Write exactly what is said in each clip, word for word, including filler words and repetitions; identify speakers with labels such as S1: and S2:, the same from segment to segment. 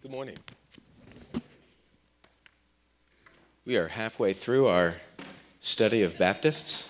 S1: Good morning. We are halfway through our study of Baptists.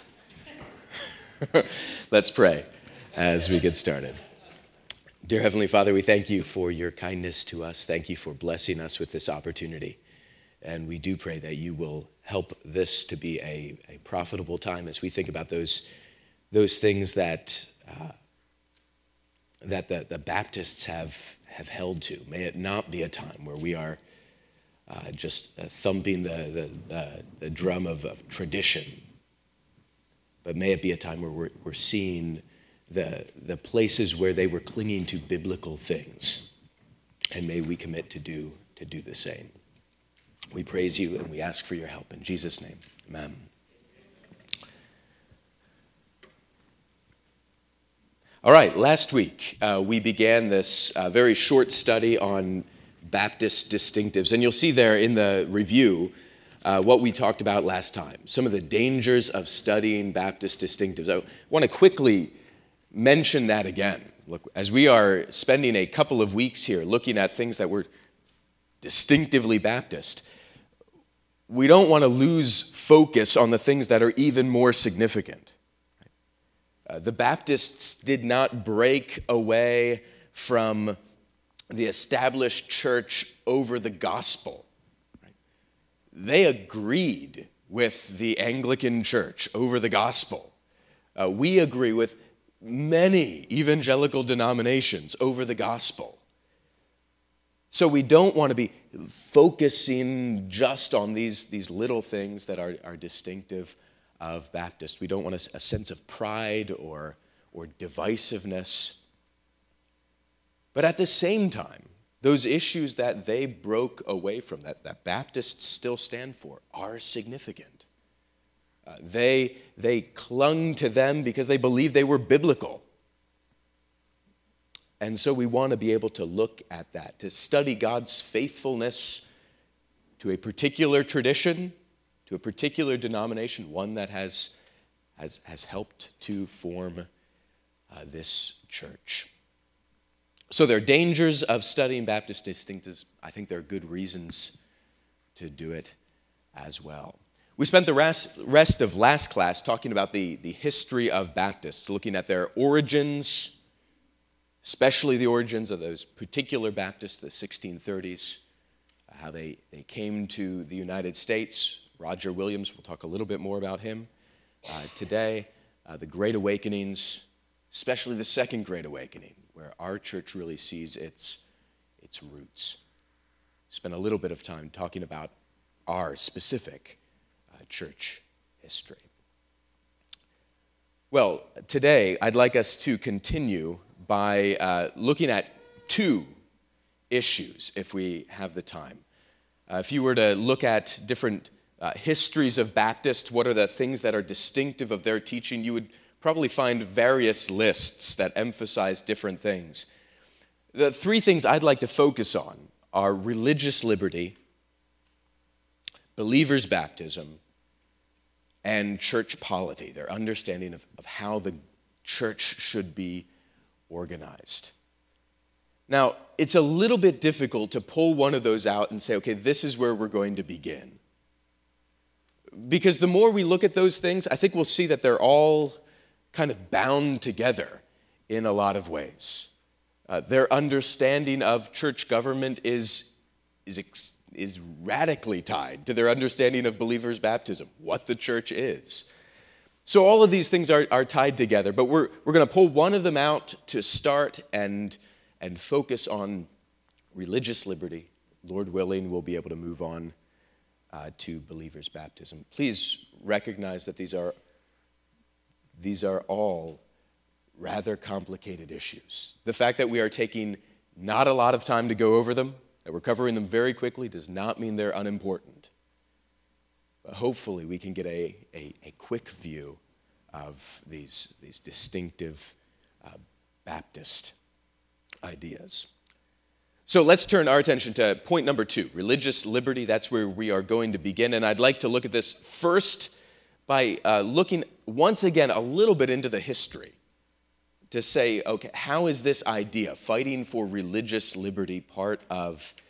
S1: Let's pray as we get started. Dear Heavenly Father, we thank you for your kindness to us. Thank you for blessing us with this opportunity. And we do pray that you will help this to be a, a profitable time as we think about those, those things that, uh, that the, the Baptists have have held to. May it not be a time where we are uh, just uh, thumping the, the, the, the drum of, of tradition, but may it be a time where we're, we're seeing the, the places where they were clinging to biblical things, and may we commit to do, to do the same. We praise you and we ask for your help. In Jesus' name, amen. All right, last week uh, we began this uh, very short study on Baptist distinctives, and you'll see there in the review uh, what we talked about last time, some of the dangers of studying Baptist distinctives. I want to quickly mention that again. Look, as we are spending a couple of weeks here looking at things that were distinctively Baptist, we don't want to lose focus on the things that are even more significant. Uh, the Baptists did not break away from the established church over the gospel. Right? They agreed with the Anglican church over the gospel. Uh, we agree with many evangelical denominations over the gospel. So we don't want to be focusing just on these, these little things that are, are distinctive of Baptist. We don't want a, a sense of pride or, or divisiveness. But at the same time, those issues that they broke away from, that, that Baptists still stand for, are significant. Uh, they, they clung to them because they believed they were biblical. And so we want to be able to look at that, to study God's faithfulness to a particular tradition, to a particular denomination, one that has, has, has helped to form uh, this church. So there are dangers of studying Baptist distinctives. I think there are good reasons to do it as well. We spent the rest, rest of last class talking about the, the history of Baptists, looking at their origins, especially the origins of those particular Baptists, the sixteen thirties, how they, they came to the United States. Roger Williams, we'll talk a little bit more about him uh, today. Uh, the Great Awakenings, especially the Second Great Awakening, where our church really sees its, its roots. Spent a little bit of time talking about our specific uh, church history. Well, today I'd like us to continue by uh, looking at two issues, if we have the time. Uh, if you were to look at different Uh, histories of Baptists, what are the things that are distinctive of their teaching, you would probably find various lists that emphasize different things. The three things I'd like to focus on are religious liberty, believers' baptism, and church polity, their understanding of, of how the church should be organized. Now, it's a little bit difficult to pull one of those out and say, okay, this is where we're going to begin. Because the more we look at those things, I think we'll see that they're all kind of bound together in a lot of ways. Uh, their understanding of church government is, is, is radically tied to their understanding of believers' baptism, what the church is. So all of these things are, are tied together, but we're, we're going to pull one of them out to start and, and focus on religious liberty. Lord willing, we'll be able to move on Uh, to believers' baptism. Please recognize that these are, these are all rather complicated issues. The fact that we are taking not a lot of time to go over them, that we're covering them very quickly, does not mean they're unimportant. But hopefully we can get a, a, a quick view of these, these distinctive uh, Baptist ideas. So let's turn our attention to point number two, religious liberty. That's where we are going to begin. And I'd like to look at this first by uh, looking once again a little bit into the history to say, okay, how is this idea, fighting for religious liberty, part of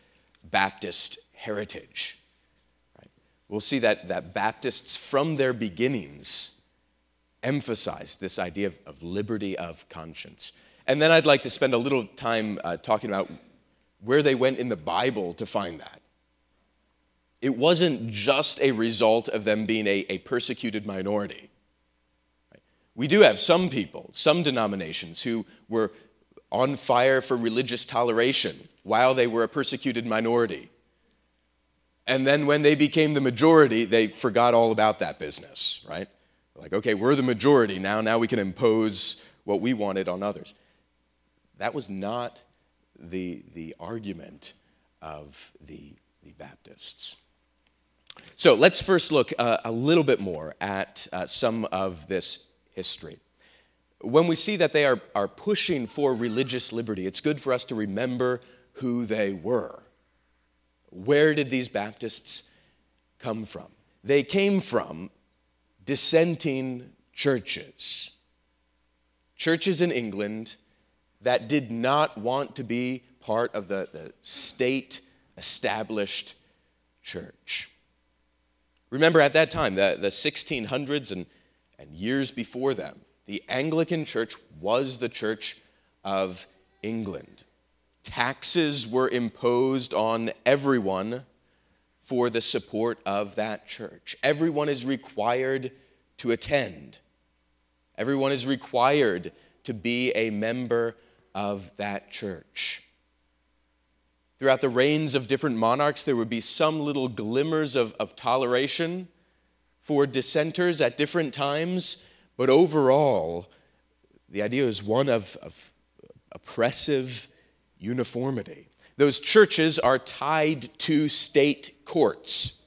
S1: Baptist heritage. Right? We'll see that, that Baptists from their beginnings emphasized this idea of, of liberty of conscience. And then I'd like to spend a little time uh, talking about where they went in the Bible to find that. It wasn't just a result of them being a, a persecuted minority. Right? We do have some people, some denominations, who were on fire for religious toleration while they were a persecuted minority. And then when they became the majority, they forgot all about that business, right? Like, okay, we're the majority now, now we can impose what we wanted on others. That was not the, the argument of the, the Baptists. So let's first look uh, a little bit more at uh, some of this history. When we see that they are, are pushing for religious liberty, it's good for us to remember who they were. Where did these Baptists come from? They came from dissenting churches. Churches in England that did not want to be part of the, the state-established church. Remember, at that time, the, the sixteen hundreds and, and years before them, the Anglican Church was the Church of England. Taxes were imposed on everyone for the support of that church. Everyone is required to attend. Everyone is required to be a member of that church. Throughout the reigns of different monarchs, there would be some little glimmers of, of toleration for dissenters at different times, but overall, the idea is one of, of oppressive uniformity. Those churches are tied to state courts.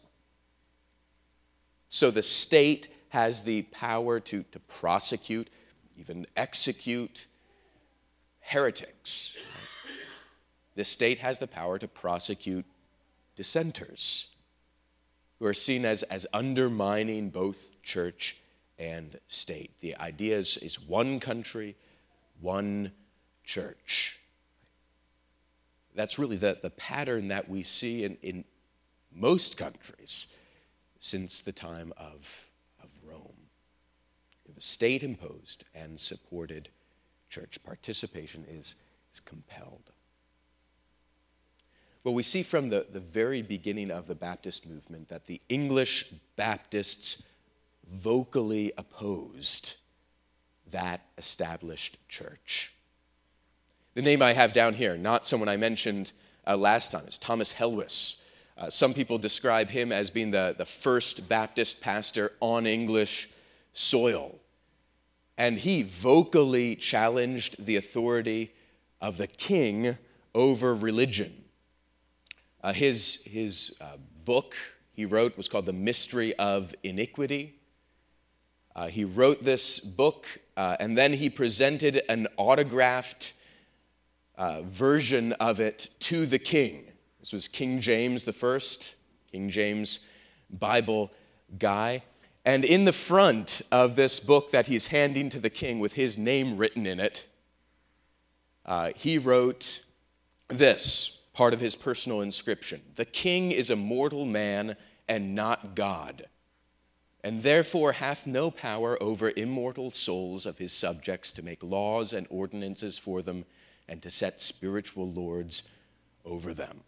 S1: So the state has the power to, to prosecute, even execute heretics. The state has the power to prosecute dissenters who are seen as, as undermining both church and state. The idea is, is one country, one church. That's really the, the pattern that we see in, in most countries since the time of, of Rome. You have a state-imposed and supported church. Participation is, is compelled. Well, we see from the, the very beginning of the Baptist movement that the English Baptists vocally opposed that established church. The name I have down here, not someone I mentioned uh, last time, is Thomas Helwys. Uh, some people describe him as being the, the first Baptist pastor on English soil. And he vocally challenged the authority of the king over religion. Uh, his his uh, book he wrote was called The Mystery of Iniquity. Uh, he wrote this book, uh, and then he presented an autographed uh, version of it to the king. This was King James the First, King James Bible guy. And in the front of this book that he's handing to the king with his name written in it, uh, he wrote this, part of his personal inscription: "The king is a mortal man and not God, and therefore hath no power over immortal souls of his subjects to make laws and ordinances for them and to set spiritual lords over them."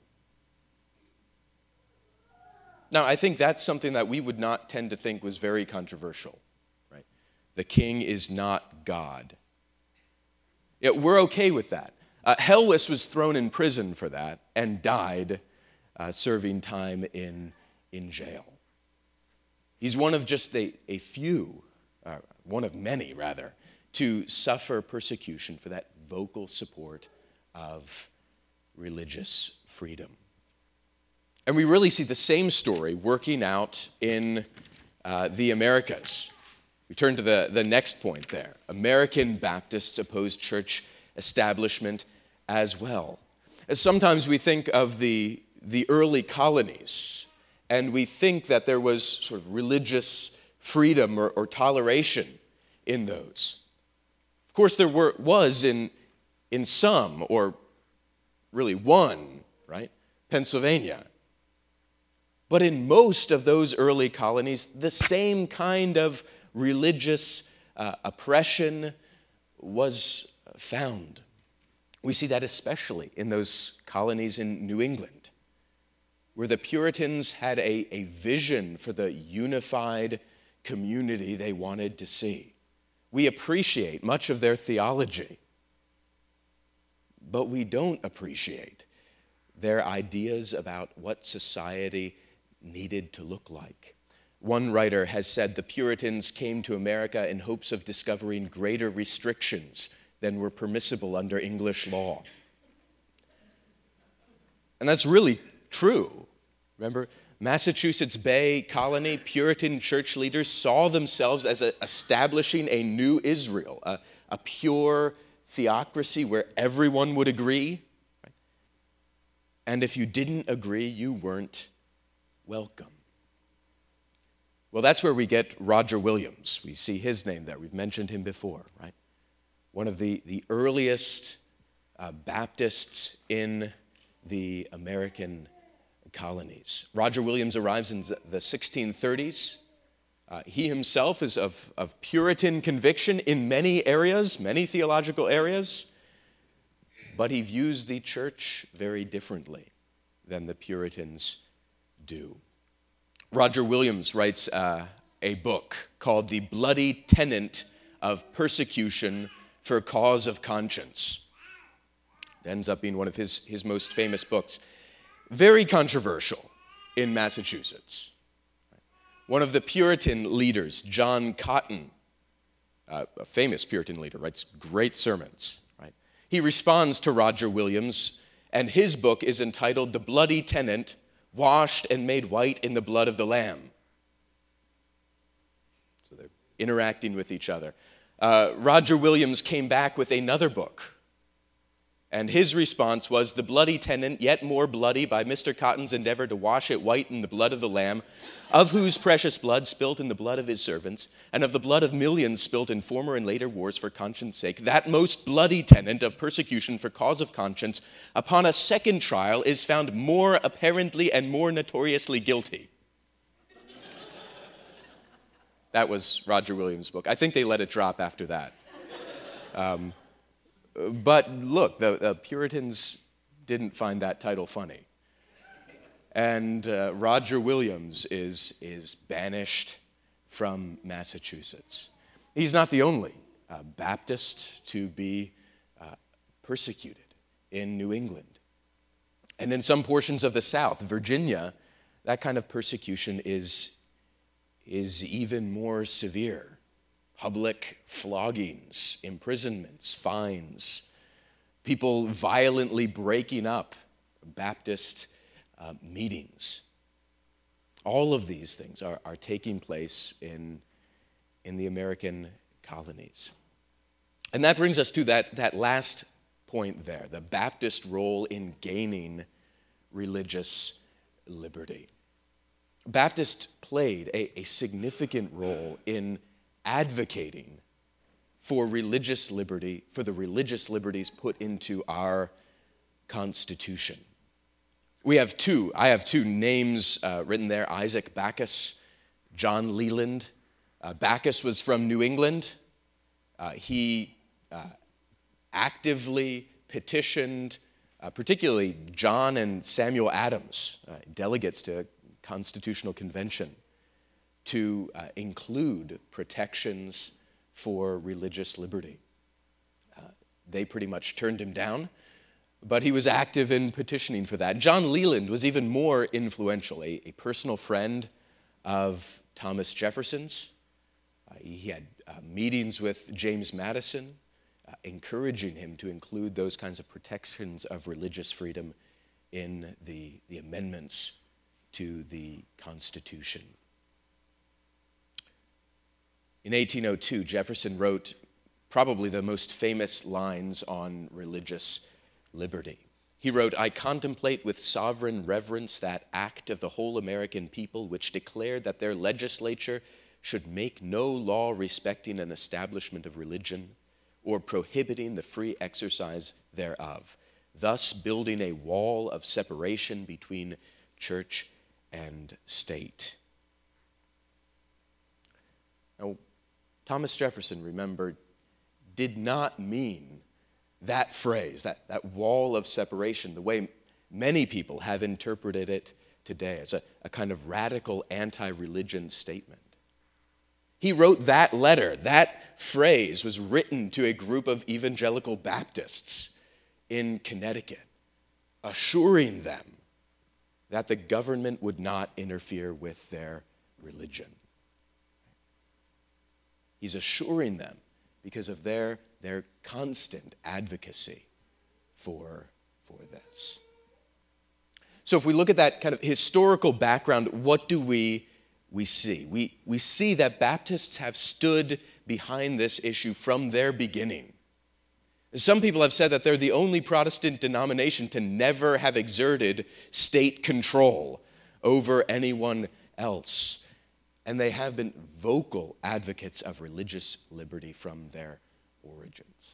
S1: Now, I think that's something that we would not tend to think was very controversial, right? The king is not God. Yeah, we're okay with that. Uh, Helwys was thrown in prison for that and died uh, serving time in, in jail. He's one of just a, a few, uh, one of many rather, to suffer persecution for that vocal support of religious freedom. And we really see the same story working out in uh, the Americas. We turn to the, the next point there. American Baptists opposed church establishment as well. As sometimes we think of the, the early colonies, and we think that there was sort of religious freedom or, or toleration in those. Of course, there were, was in, in some, or really one, right? Pennsylvania. But in most of those early colonies, the same kind of religious uh, oppression was found. We see that especially in those colonies in New England, where the Puritans had a, a vision for the unified community they wanted to see. We appreciate much of their theology, but we don't appreciate their ideas about what society needed to look like. One writer has said the Puritans came to America in hopes of discovering greater restrictions than were permissible under English law. And that's really true. Remember, Massachusetts Bay Colony Puritan church leaders saw themselves as a, establishing a new Israel, a, a pure theocracy where everyone would agree. Right? And if you didn't agree, you weren't welcome. Well, that's where we get Roger Williams. We see his name there. We've mentioned him before, right? One of the, the earliest uh, Baptists in the American colonies. Roger Williams arrives in the sixteen thirties. Uh, he himself is of, of Puritan conviction in many areas, many theological areas, but he views the church very differently than the Puritans do. Roger Williams writes uh, a book called The Bloody Tenet of Persecution for Cause of Conscience. It ends up being one of his, his most famous books. Very controversial in Massachusetts. One of the Puritan leaders, John Cotton, uh, a famous Puritan leader, writes great sermons. Right? He responds to Roger Williams, and his book is entitled The Bloody Tenet, Washed and Made White in the Blood of the Lamb. So they're interacting with each other. Uh, Roger Williams came back with another book, and his response was, The Bloody Tenet, Yet More Bloody, by Mister Cotton's endeavor to wash it white in the blood of the Lamb, of whose precious blood spilt in the blood of his servants, and of the blood of millions spilt in former and later wars for conscience' sake, that most bloody tenet of persecution for cause of conscience, upon a second trial, is found more apparently and more notoriously guilty. That was Roger Williams' book. I think they let it drop after that. Um, But look, the, the Puritans didn't find that title funny. And uh, Roger Williams is, is banished from Massachusetts. He's not the only uh, Baptist to be uh, persecuted in New England. And in some portions of the South, Virginia, that kind of persecution is, is even more severe. Public floggings, imprisonments, fines, people violently breaking up Baptist uh, meetings. All of these things are, are taking place in, in the American colonies. And that brings us to that, that last point there, the Baptist role in gaining religious liberty. Baptists played a, a significant role in advocating for religious liberty, for the religious liberties put into our Constitution. We have two, I have two names uh, written there, Isaac Backus, John Leland. Uh, Backus was from New England. Uh, he uh, actively petitioned, uh, particularly John and Samuel Adams, uh, delegates to Constitutional Convention, to uh, include protections for religious liberty. Uh, they pretty much turned him down, but he was active in petitioning for that. John Leland was even more influential, a, a personal friend of Thomas Jefferson's. Uh, he had uh, meetings with James Madison, uh, encouraging him to include those kinds of protections of religious freedom in the, the amendments to the Constitution. In eighteen oh two, Jefferson wrote probably the most famous lines on religious liberty. He wrote, "I contemplate with sovereign reverence that act of the whole American people which declared that their legislature should make no law respecting an establishment of religion or prohibiting the free exercise thereof, thus building a wall of separation between church and state. Now, Thomas Jefferson, remember, did not mean that phrase, that, that wall of separation, the way many people have interpreted it today as a, a kind of radical anti-religion statement. He wrote that letter, that phrase was written to a group of evangelical Baptists in Connecticut, assuring them that the government would not interfere with their religion. He's assuring them because of their, their constant advocacy for, for this. So if we look at that kind of historical background, what do we, we see? We, we see that Baptists have stood behind this issue from their beginning. Some people have said that they're the only Protestant denomination to never have exerted state control over anyone else. And they have been vocal advocates of religious liberty from their origins.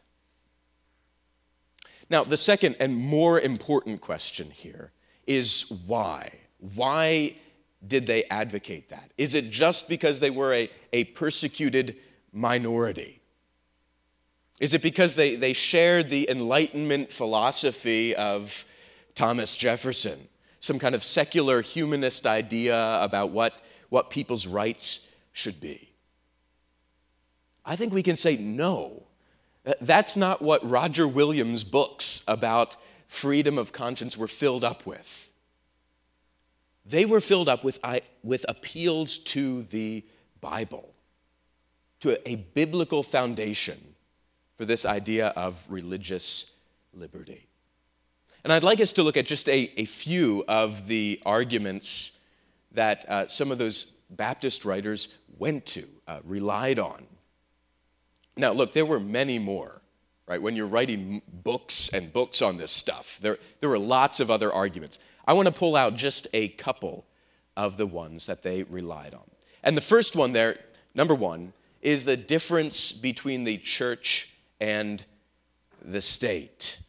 S1: Now, the second and more important question here is why? Why did they advocate that? Is it just because they were a, a persecuted minority? Is it because they, they shared the Enlightenment philosophy of Thomas Jefferson, some kind of secular humanist idea about what, what people's rights should be? I think we can say no. That's not what Roger Williams' books about freedom of conscience were filled up with. They were filled up with, with appeals to the Bible, to a, a biblical foundation for this idea of religious liberty. And I'd like us to look at just a, a few of the arguments that uh, some of those Baptist writers went to, uh, relied on. Now, look, there were many more, right? When you're writing books and books on this stuff, there, there were lots of other arguments. I want to pull out just a couple of the ones that they relied on. And the first one there, number one, is the difference between the church and the state.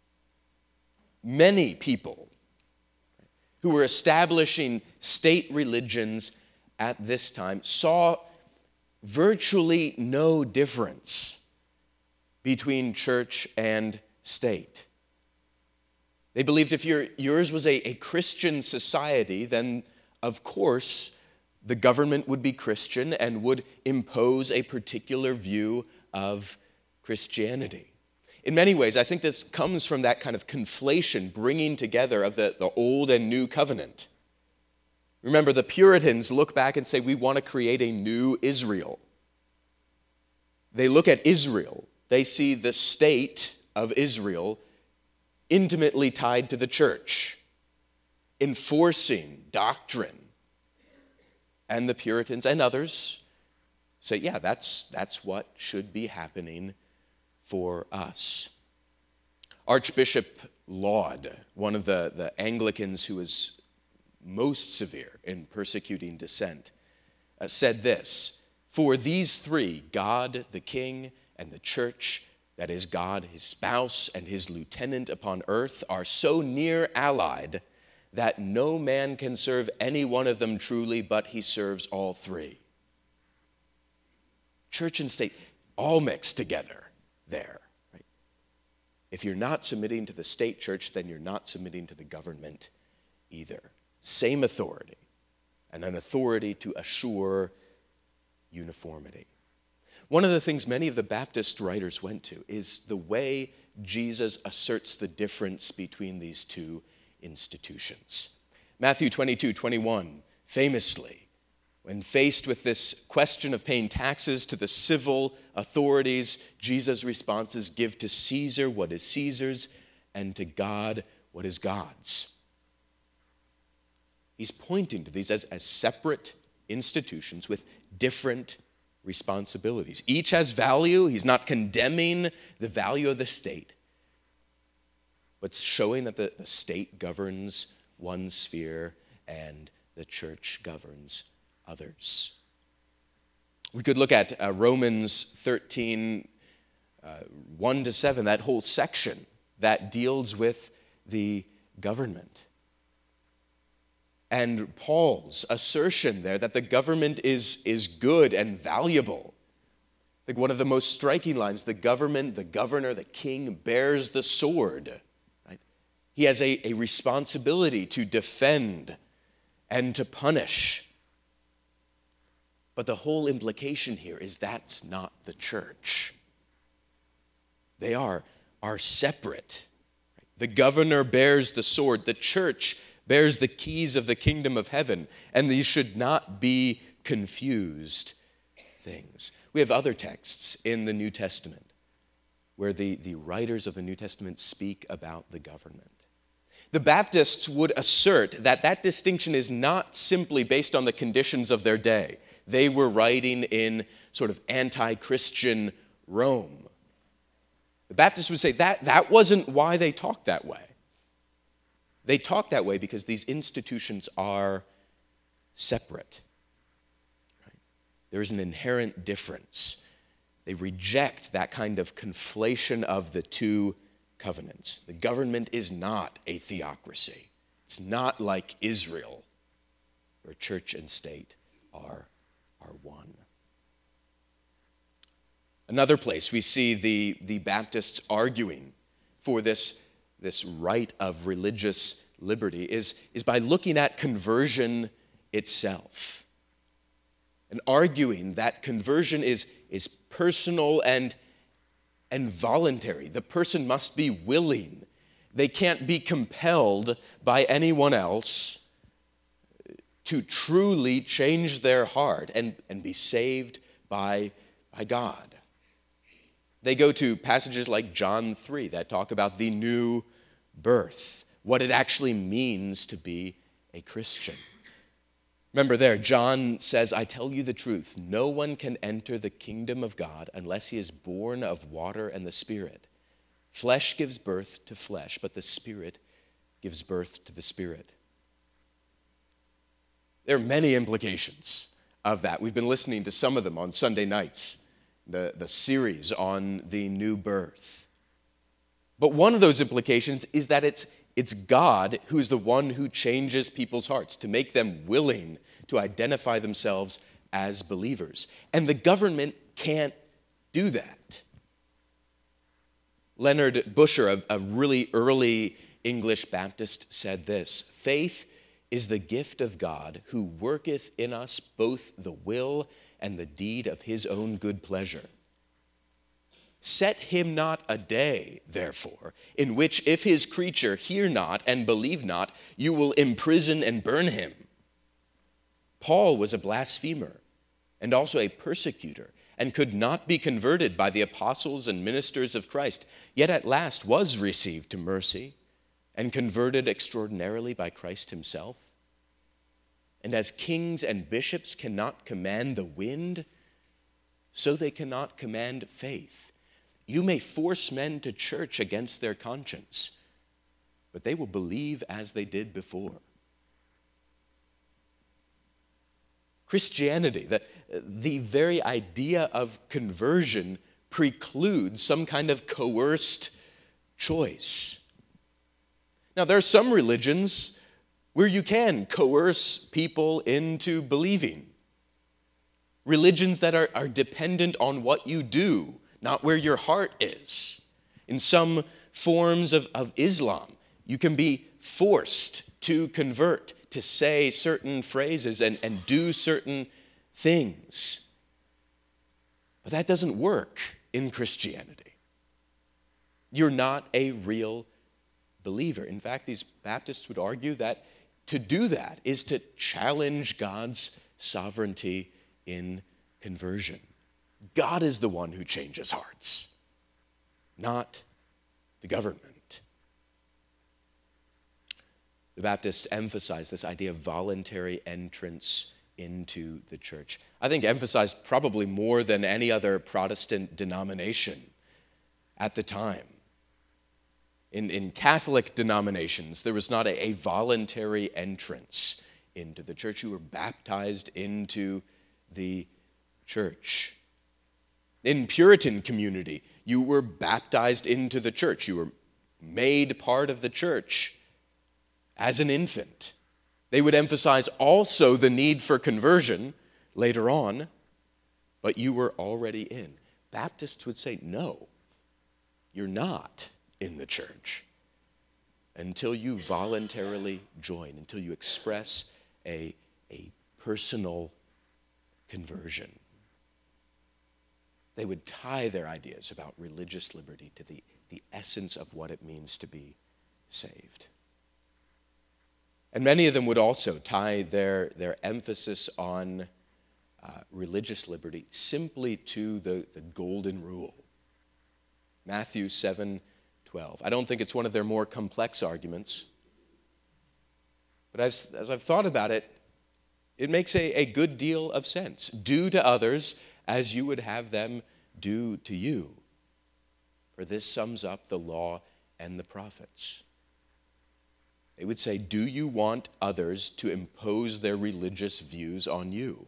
S1: Many people who were establishing state religions at this time saw virtually no difference between church and state. They believed if your, yours was a, a Christian society, then of course the government would be Christian and would impose a particular view of Christianity. In many ways, I think this comes from that kind of conflation, bringing together of the, the old and new covenant. Remember, the Puritans look back and say, we want to create a new Israel. They look at Israel. They see the state of Israel intimately tied to the church, enforcing doctrine. And the Puritans and others say, yeah, that's, that's what should be happening for us. Archbishop Laud, one of the, the Anglicans who was most severe in persecuting dissent, uh, said this: for these three, God, the King, and the church, that is God, his spouse, and his lieutenant upon earth, are so near allied that no man can serve any one of them truly, but he serves all three. Church and state, all mixed together there. Right? If you're not submitting to the state church, then you're not submitting to the government either. Same authority, and an authority to assure uniformity. One of the things many of the Baptist writers went to is the way Jesus asserts the difference between these two institutions. Matthew twenty-two twenty-one, famously, when faced with this question of paying taxes to the civil authorities, Jesus' responses, give to Caesar what is Caesar's, and to God what is God's. He's pointing to these as, as separate institutions with different responsibilities. Each has value. He's not condemning the value of the state, but showing that the, the state governs one sphere and the church governs others. We could look at uh, Romans thirteen, uh, one to seven, that whole section that deals with the government. And Paul's assertion there that the government is, is good and valuable. I think one of the most striking lines, the government, the governor, the king bears the sword. Right? He has a, a responsibility to defend and to punish. But the whole implication here is that's not the church. They are, are separate. The governor bears the sword. The church bears the keys of the kingdom of heaven. And these should not be confused things. We have other texts in the New Testament where the, the writers of the New Testament speak about the government. The Baptists would assert that that distinction is not simply based on the conditions of their day. They were writing in sort of anti-Christian Rome. The Baptists would say that that wasn't why they talked that way. They talk that way because these institutions are separate. Right? There is an inherent difference. They reject that kind of conflation of the two covenants. The government is not a theocracy. It's not like Israel, where church and state are, are one. Another place we see the, the Baptists arguing for this, this right of religious liberty is, is by looking at conversion itself and arguing that conversion is, is personal and, and voluntary. The person must be willing. They can't be compelled by anyone else to truly change their heart and, and be saved by, by God. They go to passages like John three that talk about the new birth, what it actually means to be a Christian. Remember there, John says, I tell you the truth, no one can enter the kingdom of God unless he is born of water and the Spirit. Flesh gives birth to flesh, but the Spirit gives birth to the Spirit. There are many implications of that. We've been listening to some of them on Sunday nights. The, the series on the new birth. But one of those implications is that it's, it's God who is the one who changes people's hearts to make them willing to identify themselves as believers. And the government can't do that. Leonard Busher, a, a really early English Baptist, said this: faith is the gift of God who worketh in us both the will and the deed of his own good pleasure. Set him not a day, therefore, in which if his creature hear not and believe not, you will imprison and burn him. Paul was a blasphemer and also a persecutor and could not be converted by the apostles and ministers of Christ, yet at last was received to mercy and converted extraordinarily by Christ himself. And as kings and bishops cannot command the wind, so they cannot command faith. You may force men to church against their conscience, but they will believe as they did before. Christianity, the, the very idea of conversion, precludes some kind of coerced choice. Now, there are some religions where you can coerce people into believing. Religions that are, are dependent on what you do, not where your heart is. In some forms of, of Islam, you can be forced to convert, to say certain phrases and, and do certain things. But that doesn't work in Christianity. You're not a real believer. In fact, these Baptists would argue that to do that is to challenge God's sovereignty in conversion. God is the one who changes hearts, not the government. The Baptists emphasize this idea of voluntary entrance into the church. I think emphasized probably more than any other Protestant denomination at the time. In, in Catholic denominations, there was not a, a voluntary entrance into the church. You were baptized into the church. In Puritan community, you were baptized into the church. You were made part of the church as an infant. They would emphasize also the need for conversion later on, but you were already in. Baptists would say, no, you're not in the church until you voluntarily join, until you express a, a personal conversion. They would tie their ideas about religious liberty to the, the essence of what it means to be saved. And many of them would also tie their, their emphasis on uh, religious liberty simply to the, the golden rule. Matthew seven twelve. I don't think it's one of their more complex arguments, but as, as I've thought about it, it makes a, a good deal of sense. Do to others as you would have them do to you. For this sums up the law and the prophets. They would say, do you want others to impose their religious views on you?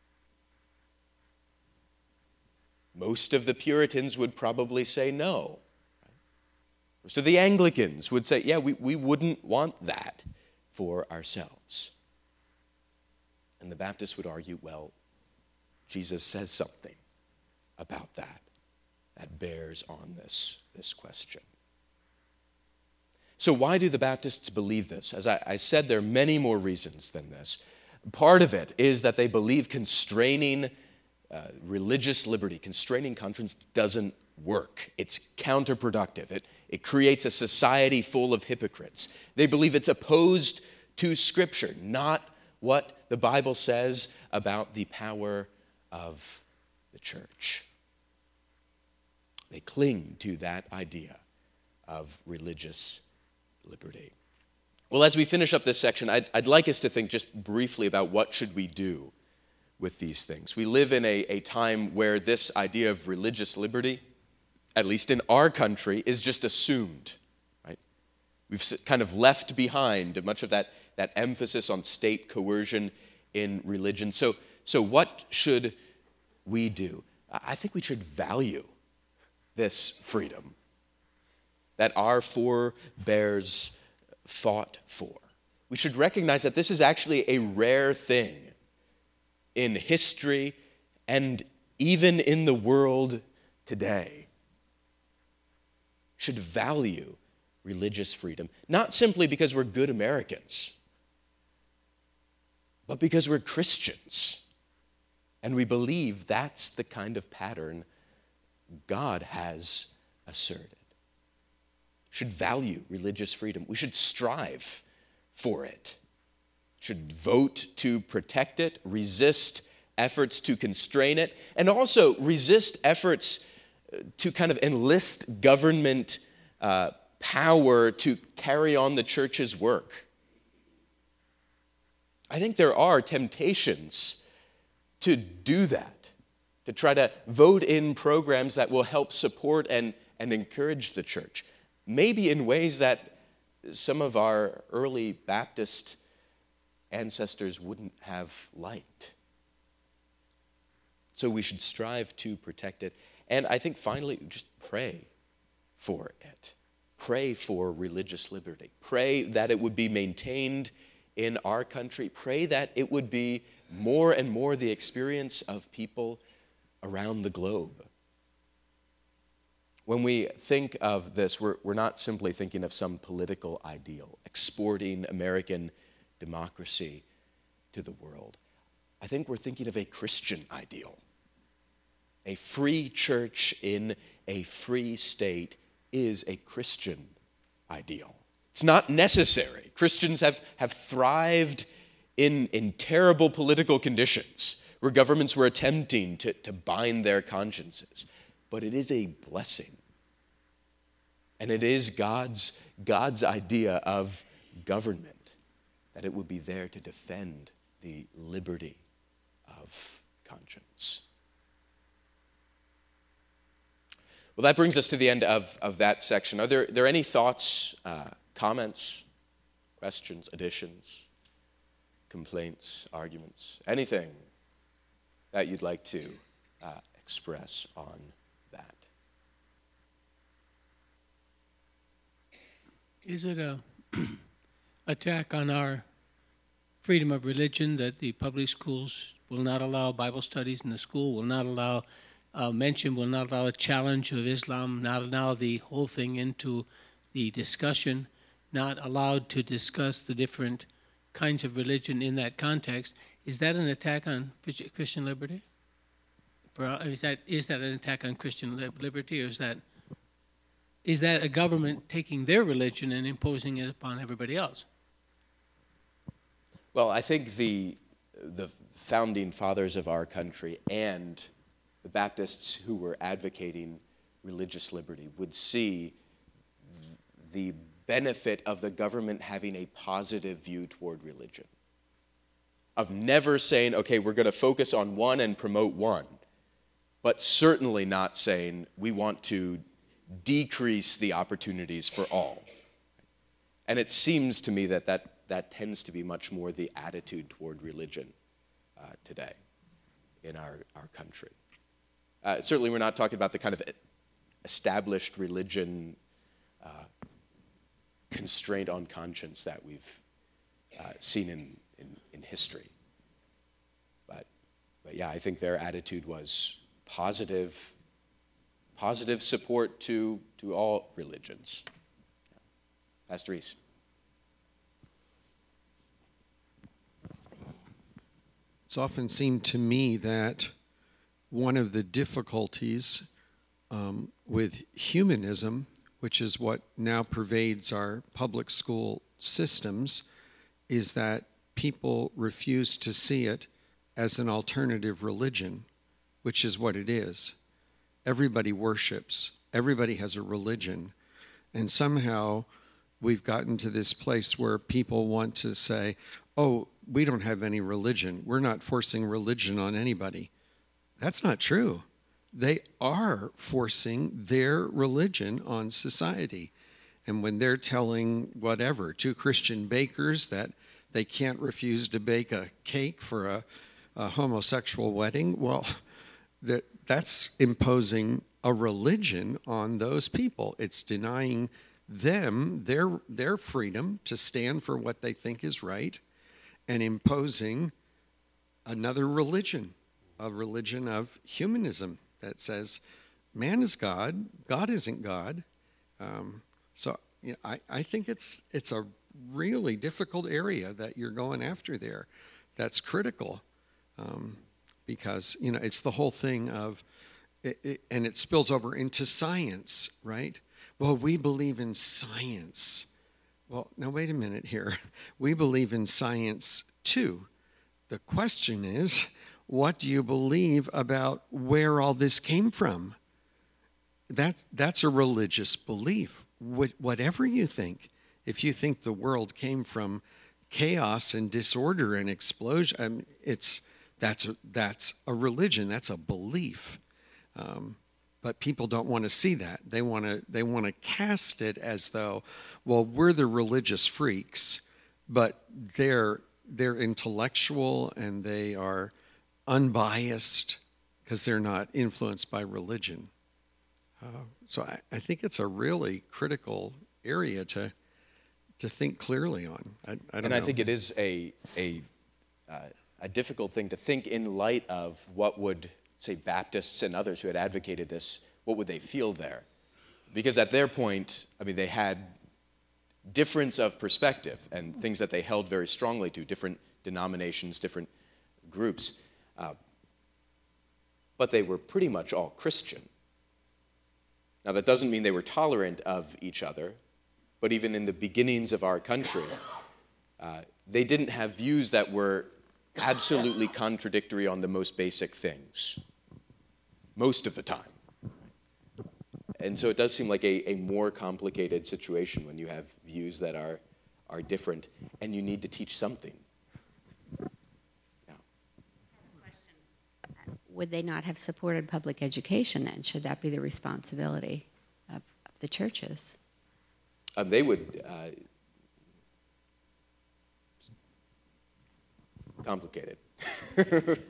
S1: Most of the Puritans would probably say no. Most of the Anglicans would say, yeah, we, we wouldn't want that for ourselves. And the Baptists would argue, well, Jesus says something about that that bears on this, this question. So why do the Baptists believe this? As I, I said, there are many more reasons than this. Part of it is that they believe constraining uh, religious liberty, constraining conscience doesn't work. It's counterproductive. It, it creates a society full of hypocrites. They believe it's opposed to Scripture, not what the Bible says about the power of the church. They cling to that idea of religious liberty. Well, as we finish up this section, I'd, I'd like us to think just briefly about what should we do with these things. We live in a, a time where this idea of religious liberty, at least in our country, is just assumed, right? We've kind of left behind much of that, that emphasis on state coercion in religion. So, so what should we do? I think we should value this freedom that our forebears fought for. We should recognize that this is actually a rare thing in history and even in the world today. Should value religious freedom, not simply because we're good Americans, but because we're Christians. And we believe that's the kind of pattern God has asserted. Should value religious freedom. We should strive for it. Should vote to protect it, resist efforts to constrain it, and also resist efforts to kind of enlist government uh, power to carry on the church's work. I think there are temptations to do that, to try to vote in programs that will help support and, and encourage the church, maybe in ways that some of our early Baptist ancestors wouldn't have liked. So we should strive to protect it. And I think finally, just pray for it. Pray for religious liberty. Pray that it would be maintained in our country. Pray that it would be more and more the experience of people around the globe. When we think of this, we're, we're not simply thinking of some political ideal, exporting American democracy to the world. I think we're thinking of a Christian ideal. A free church in a free state is a Christian ideal. It's not necessary. Christians have, have thrived in, in terrible political conditions where governments were attempting to, to bind their consciences. But it is a blessing. And it is God's, God's idea of government, that it would be there to defend the liberty of conscience. Well, that brings us to the end of, of that section. Are there, there any thoughts, uh, comments, questions, additions, complaints, arguments, anything that you'd like to uh, express on that?
S2: Is it a attack on our freedom of religion that the public schools will not allow Bible studies in the school, will not allow uh, mention, will not allow a challenge of Islam, not allow the whole thing into the discussion, not allowed to discuss the different kinds of religion in that context? Is that an attack on Christian liberty? For, is that is that an attack on Christian liberty, or is that is that a government taking their religion and imposing it upon everybody else?
S1: Well, I think the the founding fathers of our country and the Baptists who were advocating religious liberty would see the benefit of the government having a positive view toward religion, of never saying, okay, we're going to focus on one and promote one, but certainly not saying we want to decrease the opportunities for all. And it seems to me that that, that tends to be much more the attitude toward religion uh, today in our, our country. Uh, certainly we're not talking about the kind of established religion uh, constraint on conscience that we've uh, seen in, in, in history. But, but yeah, I think their attitude was positive, positive support to, to all religions. Pastor Reese.
S3: It's often seemed to me that one of the difficulties um, with humanism, which is what now pervades our public school systems, is that people refuse to see it as an alternative religion, which is what it is. Everybody worships. Everybody has a religion. And somehow we've gotten to this place where people want to say, oh, we don't have any religion. We're not forcing religion on anybody. That's not true. They are forcing their religion on society. And when they're telling whatever, two Christian bakers that they can't refuse to bake a cake for a, a homosexual wedding, well, that that's imposing a religion on those people. It's denying them their their freedom to stand for what they think is right and imposing another religion, a religion of humanism that says man is God, God isn't God. Um, so you know, I, I think it's it's a really difficult area that you're going after there. That's critical um, because you know it's the whole thing of, it, it, and it spills over into science, right? Well, we believe in science. Well, now wait a minute here. We believe in science too. The question is, what do you believe about where all this came from? That, that's a religious belief. Wh- whatever you think, if you think the world came from chaos and disorder and explosion, I mean, it's, that's, a, that's a religion, that's a belief. Um, but people don't want to see that. They want to they want to cast it as though, well, we're the religious freaks, but they're they're intellectual and they are unbiased because they're not influenced by religion. Uh, so I, I think it's a really critical area to to think clearly on. I, I don't
S1: and
S3: know.
S1: I think it is a a uh, a difficult thing to think in light of what would, say, Baptists and others who had advocated this, what would they feel there? Because at their point, I mean, they had difference of perspective and things that they held very strongly to, different denominations, different groups. Uh, but they were pretty much all Christian. Now, that doesn't mean they were tolerant of each other, but even in the beginnings of our country, uh, they didn't have views that were absolutely contradictory on the most basic things, most of the time. And so it does seem like a, a more complicated situation when you have views that are, are different, and you need to teach something. Yeah.
S4: Would they not have supported public education then? Should that be the responsibility of, of the churches?
S1: Um, they would, uh, complicated.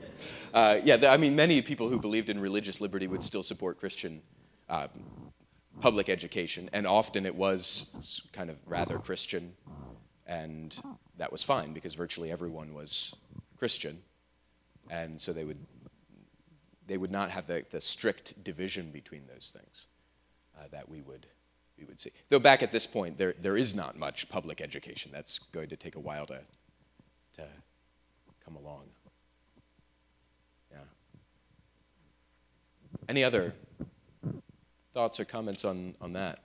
S1: uh, yeah, the, I mean, many people who believed in religious liberty would still support Christian uh, public education, and often it was s- kind of rather Christian, and that was fine because virtually everyone was Christian, and so they would they would not have the, the strict division between those things uh, that we would we would see. Though back at this point, there there is not much public education. That's going to take a while to to come along. Yeah. Any other thoughts or comments on, on that?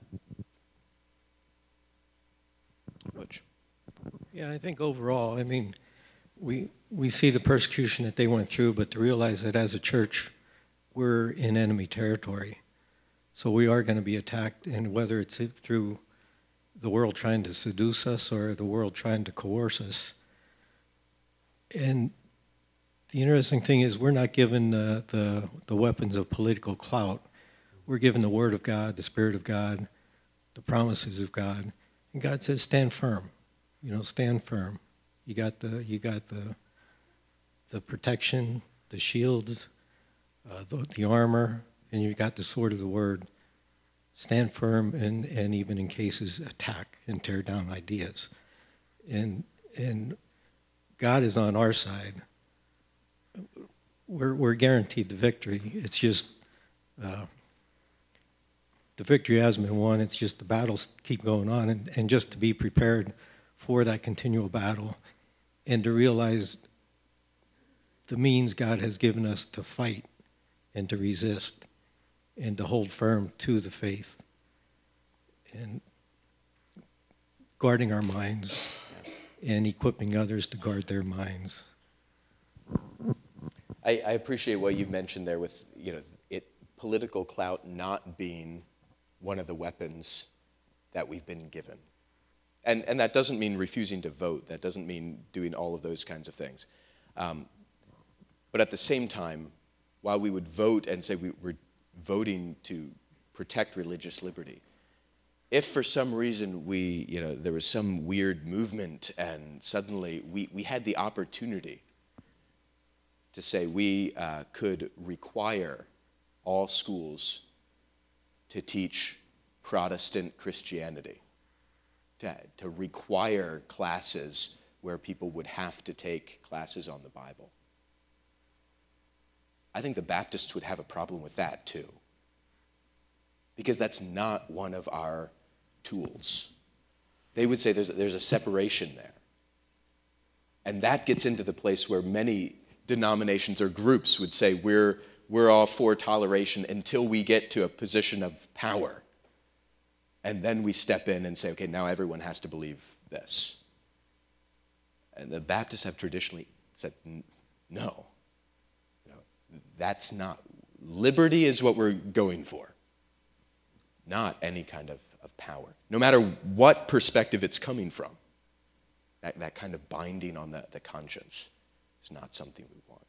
S1: Butch?
S5: Yeah, I think overall, I mean, we we see the persecution that they went through, but to realize that as a church, we're in enemy territory. So we are going to be attacked, and whether it's through the world trying to seduce us or the world trying to coerce us. And the interesting thing is we're not given the, the, the weapons of political clout. We're given the Word of God, the Spirit of God, the promises of God. And God says, stand firm. You know, stand firm. You got the, you got the, the protection, the shields, uh, the, the armor, and you got the sword of the Word. Stand firm, and, and even in cases, attack and tear down ideas. And and God is on our side. We're we're guaranteed the victory. It's just uh, the victory has been won. It's just the battles keep going on, and, and just to be prepared for that continual battle, and to realize the means God has given us to fight and to resist and to hold firm to the faith and guarding our minds and equipping others to guard their minds.
S1: I, I appreciate what you mentioned there with, you know, it political clout not being one of the weapons that we've been given. And, and that doesn't mean refusing to vote. That doesn't mean doing all of those kinds of things. Um, but at the same time, while we would vote and say we, we're voting to protect religious liberty, if for some reason we, you know, there was some weird movement and suddenly we, we had the opportunity to say we uh, could require all schools to teach Protestant Christianity, to, to require classes where people would have to take classes on the Bible, I think the Baptists would have a problem with that too, because that's not one of our tools. They would say there's, there's a separation there. And that gets into the place where many denominations or groups would say we're, we're all for toleration until we get to a position of power. And then we step in and say, okay, now everyone has to believe this. And the Baptists have traditionally said, no. That's not, liberty is what we're going for, not any kind of, of power. No matter what perspective it's coming from, that, that kind of binding on the, the conscience is not something we want.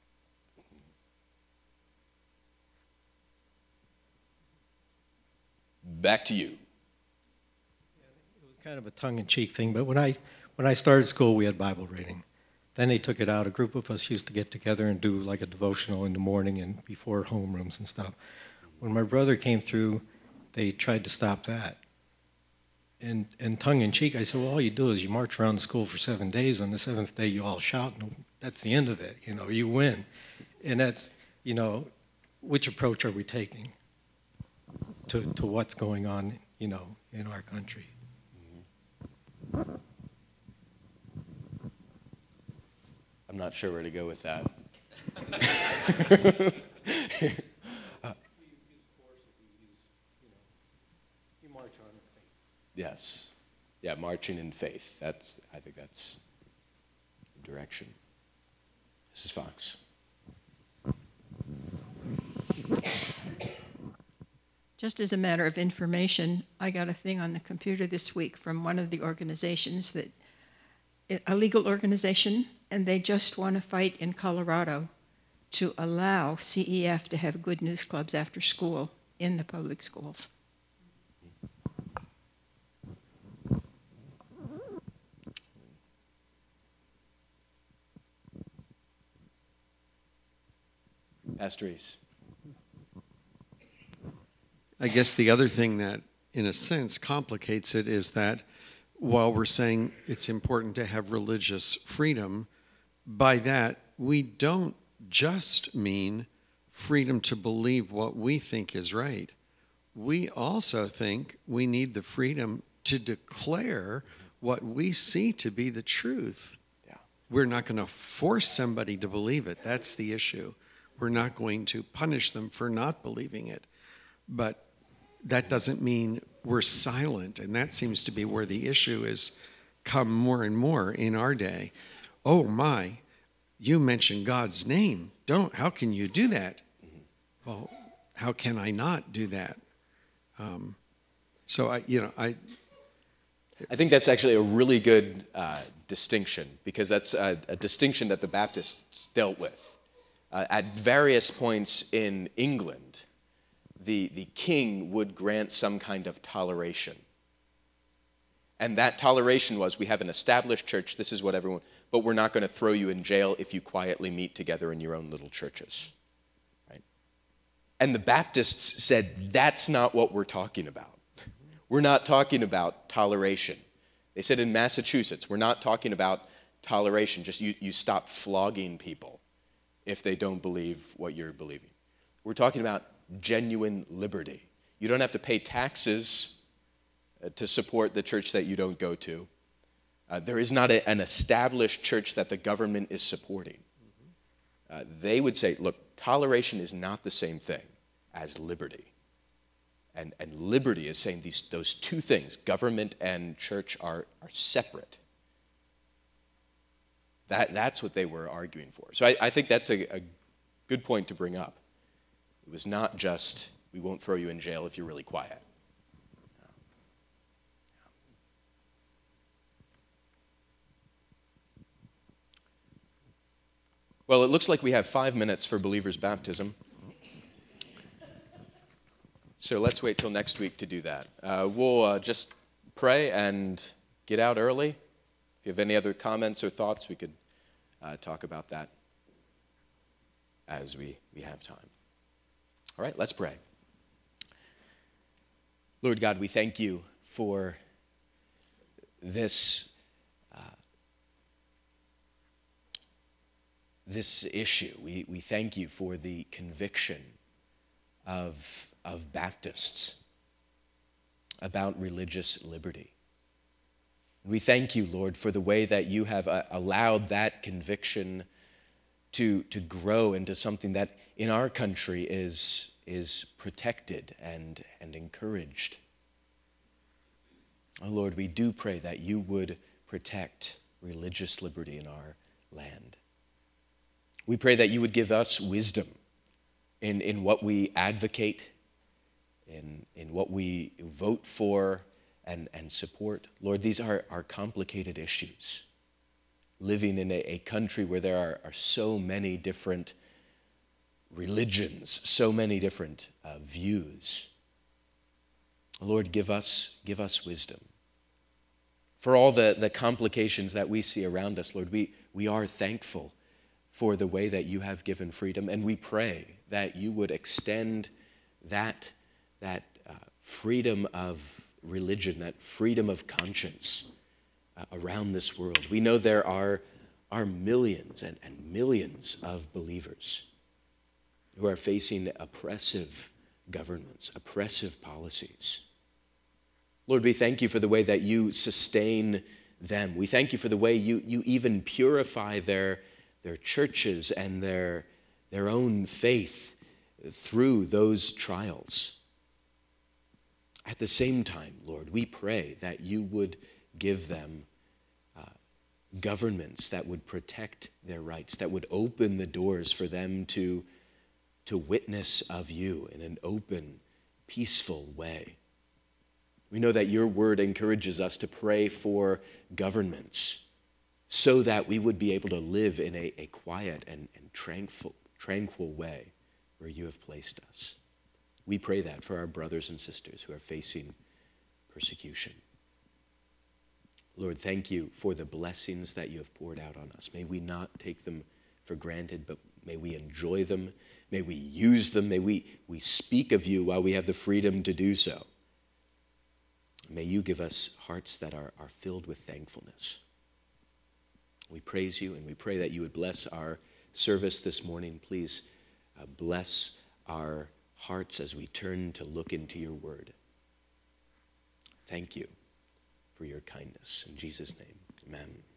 S1: Back to you.
S5: It was kind of a tongue-in-cheek thing, but when I when I started school, we had Bible reading. Then they took it out. A group of us used to get together and do like a devotional in the morning and before homerooms and stuff. When my brother came through, they tried to stop that. And, and tongue-in-cheek, I said, well, all you do is you march around the school for seven days. On the seventh day, you all shout, and that's the end of it. You know, you win. And that's, you know, which approach are we taking to, to what's going on, you know, in our country?
S1: Mm-hmm. I'm not sure where to go with that. Yes. Yeah, marching in faith. That's, I think that's the direction. Missus Fox.
S6: Just as a matter of information, I got a thing on the computer this week from one of the organizations, that a legal organization, and they just want to fight in Colorado to allow C E F to have good news clubs after school in the public schools.
S1: Pastor Reese.
S3: I guess the other thing that, in a sense, complicates it is that while we're saying it's important to have religious freedom, by that we don't just mean freedom to believe what we think is right. We also think we need the freedom to declare what we see to be the truth.
S1: Yeah.
S3: We're not going to force somebody to believe it. That's the issue. We're not going to punish them for not believing it. But that doesn't mean we're silent, and that seems to be where the issue is come more and more in our day. Oh my, you mentioned God's name. Don't, how can you do that? Well, how can I not do that? Um, so I, you know, I,
S1: I think that's actually a really good uh, distinction, because that's a, a distinction that the Baptists dealt with. Uh, at various points in England, the, the king would grant some kind of toleration. And that toleration was, we have an established church, this is what everyone, but we're not going to throw you in jail if you quietly meet together in your own little churches. Right? And the Baptists said, that's not what we're talking about. We're not talking about toleration. They said in Massachusetts, we're not talking about toleration, just you, you stop flogging people if they don't believe what you're believing. We're talking about genuine liberty. You don't have to pay taxes uh, to support the church that you don't go to. Uh, there is not a, an established church that the government is supporting. Uh, they would say, look, toleration is not the same thing as liberty. And, and liberty is saying these, those two things, government and church, are, are separate. That, that's what they were arguing for. So I, I think that's a, a good point to bring up. It was not just, we won't throw you in jail if you're really quiet. Well, it looks like we have five minutes for believers' baptism. So let's wait till next week to do that. Uh, we'll uh, just pray and get out early. If you have any other comments or thoughts, we could uh, talk about that as we, we have time. All right, let's pray. Lord God, we thank you for this, uh, this issue. We, we thank you for the conviction of of Baptists about religious liberty. We thank you, Lord, for the way that you have uh, allowed that conviction to, to grow into something that in our country is, is protected and, and encouraged. Oh, Lord, we do pray that you would protect religious liberty in our land. We pray that you would give us wisdom in, in what we advocate, in, in what we vote for and, and support. Lord, these are, are complicated issues. Living in a, a country where there are, are so many different religions, so many different uh, views. Lord, give us, give us wisdom. For all the, the complications that we see around us, Lord, we, we are thankful for the way that you have given freedom, and we pray that you would extend that that uh, freedom of religion, that freedom of conscience uh, around this world. We know there are, are millions and, and millions of believers who are facing oppressive governments, oppressive policies. Lord, we thank you for the way that you sustain them. We thank you for the way you, you even purify their, their churches and their, their own faith through those trials. At the same time, Lord, we pray that you would give them uh, governments that would protect their rights, that would open the doors for them to, to witness of you in an open, peaceful way. We know that your word encourages us to pray for governments so that we would be able to live in a, a quiet and, and tranquil, tranquil way where you have placed us. We pray that for our brothers and sisters who are facing persecution. Lord, thank you for the blessings that you have poured out on us. May we not take them for granted, but May we enjoy them. May we use them. May we, we speak of you while we have the freedom to do so. May you give us hearts that are, are filled with thankfulness. We praise you, and we pray that you would bless our service this morning. Please uh, bless our hearts as we turn to look into your word. Thank you for your kindness. In Jesus' name, amen.